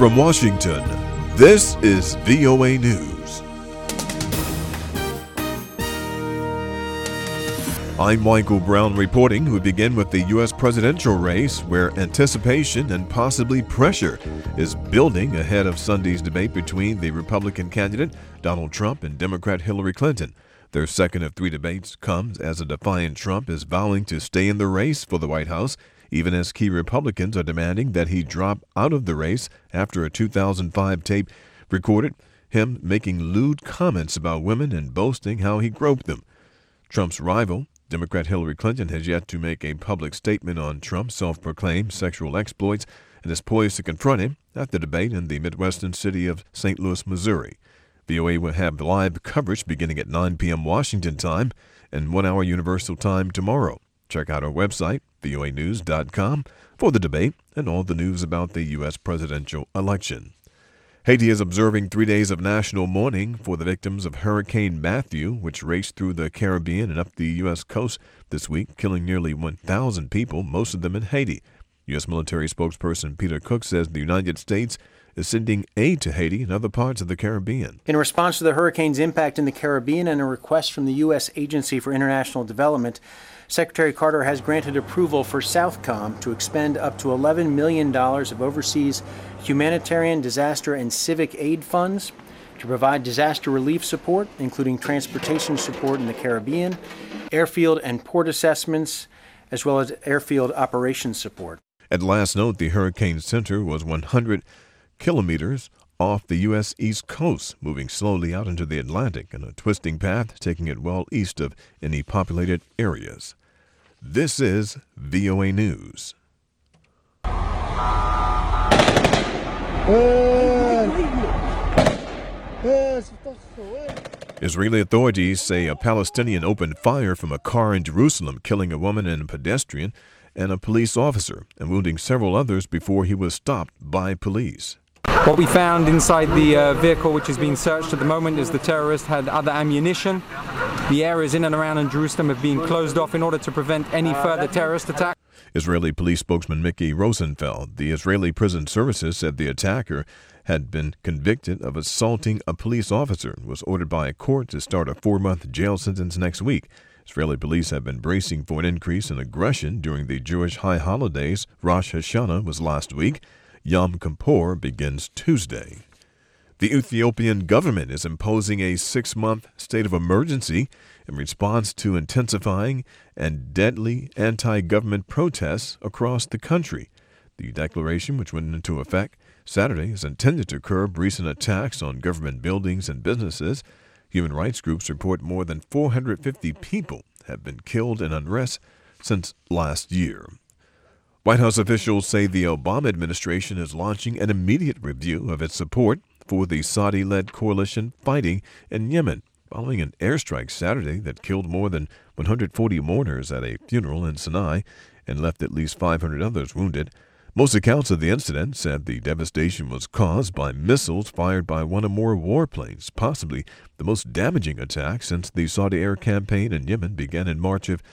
From Washington, this is VOA News. I'm Michael Brown reporting. We begin with the U.S. presidential race, where anticipation and possibly pressure is building ahead of Sunday's debate between the Republican candidate Donald Trump and Democrat Hillary Clinton. Their second of three debates comes as a defiant Trump is vowing to stay in the race for the White House, even as key Republicans are demanding that he drop out of the race after a 2005 tape recorded him making lewd comments about women and boasting how he groped them. Trump's rival, Democrat Hillary Clinton, has yet to make a public statement on Trump's self-proclaimed sexual exploits and is poised to confront him at the debate in the Midwestern city of St. Louis, Missouri. VOA will have live coverage beginning at 9 p.m. Washington time and 1 hour Universal Time tomorrow. Check out our website, voanews.com, for the debate and all the news about the U.S. presidential election. Haiti is observing 3 days of national mourning for the victims of Hurricane Matthew, which raced through the Caribbean and up the U.S. coast this week, killing nearly 1,000 people, most of them in Haiti. U.S. military spokesperson Peter Cook says the United States is sending aid to Haiti and other parts of the Caribbean. In response to the hurricane's impact in the Caribbean and a request from the U.S. Agency for International Development, Secretary Carter has granted approval for Southcom to expend up to $11 million of overseas humanitarian, disaster, and civic aid funds to provide disaster relief support, including transportation support in the Caribbean, airfield and port assessments, as well as airfield operations support. At last note, the hurricane center was 100 kilometers off the U.S. East Coast, moving slowly out into the Atlantic in a twisting path, taking it well east of any populated areas. This is VOA News. Israeli authorities say a Palestinian opened fire from a car in Jerusalem, killing a woman and a pedestrian and a police officer, and wounding several others before he was stopped by police. What we found inside the vehicle, which is being searched at the moment, is the terrorist had other ammunition. The areas in and around Jerusalem have been closed off in order to prevent any further terrorist attack. Israeli police spokesman Mickey Rosenfeld. The Israeli Prison Services said the attacker had been convicted of assaulting a police officer and was ordered by a court to start a 4-month jail sentence next week. Israeli police have been bracing for an increase in aggression during the Jewish high holidays. Rosh Hashanah was last week. Yom Kippur begins Tuesday. The Ethiopian government is imposing a 6-month state of emergency in response to intensifying and deadly anti-government protests across the country. The declaration, which went into effect Saturday, is intended to curb recent attacks on government buildings and businesses. Human rights groups report more than 450 people have been killed in unrest since last year. White House officials say the Obama administration is launching an immediate review of its support for the Saudi-led coalition fighting in Yemen, following an airstrike Saturday that killed more than 140 mourners at a funeral in Sinai and left at least 500 others wounded. Most accounts of the incident said the devastation was caused by missiles fired by one or more warplanes, possibly the most damaging attack since the Saudi air campaign in Yemen began in March of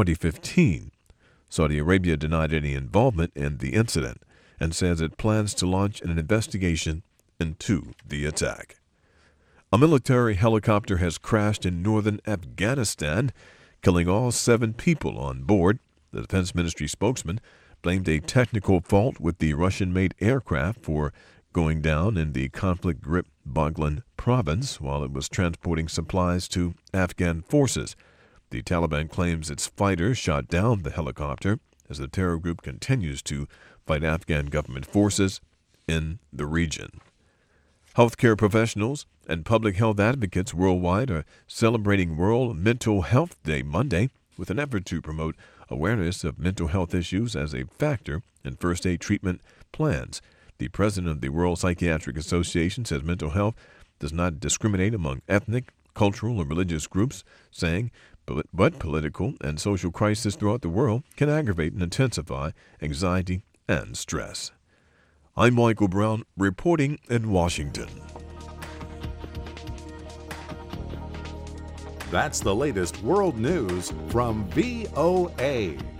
2015. Saudi Arabia denied any involvement in the incident and says it plans to launch an investigation into the attack. A military helicopter has crashed in northern Afghanistan, killing all 7 people on board. The Defense Ministry spokesman blamed a technical fault with the Russian-made aircraft for going down in the conflict-gripped Baghlan province while it was transporting supplies to Afghan forces. The Taliban claims its fighters shot down the helicopter as the terror group continues to fight Afghan government forces in the region. Healthcare professionals and public health advocates worldwide are celebrating World Mental Health Day Monday with an effort to promote awareness of mental health issues as a factor in first aid treatment plans. The president of the World Psychiatric Association says mental health does not discriminate among ethnic, cultural, or religious groups, saying, but political and social crises throughout the world can aggravate and intensify anxiety and stress. I'm Michael Brown, reporting in Washington. That's the latest world news from VOA.